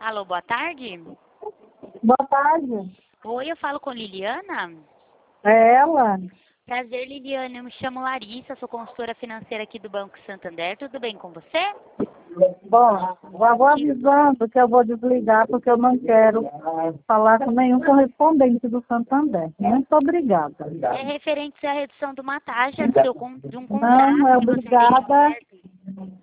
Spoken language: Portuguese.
Alô, boa tarde. Boa tarde. Oi, eu falo com Liliana? É ela? Prazer, Liliana. Eu me chamo Larissa, sou consultora financeira aqui do Banco Santander. Tudo bem com você? Bom, já vou avisando que eu vou desligar porque eu não quero falar com nenhum correspondente do Santander. Muito obrigada. É referente à redução de uma taxa do de um contrato Não é que você tem obrigada. aberto.